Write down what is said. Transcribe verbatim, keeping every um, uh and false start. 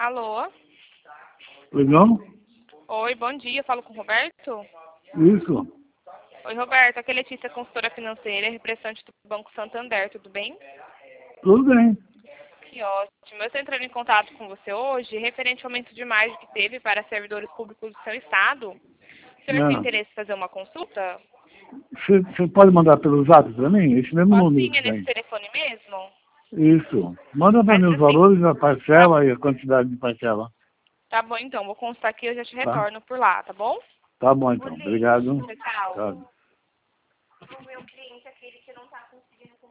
Alô? Legal? Oi, bom dia. Falo com o Roberto? Isso. Oi, Roberto. Aqui é Letícia, consultora financeira, representante do Banco Santander. Tudo bem? Tudo bem. Que ótimo. Eu estou entrando em contato com você hoje referente ao aumento de margem que teve para servidores públicos do seu estado. O senhor tem Ah, interesse em fazer uma consulta? Você você pode mandar pelo zap para mim? Esse mesmo número Sozinha que nesse tem. telefone mesmo? Isso. Manda para Faz mim os assim. valores, a Tá, parcela e a quantidade de parcela. tá bom, então. Vou constar aqui e eu já te Tá? retorno por lá, tá bom? Tá bom então. Obrigado. Tchau. Tchau.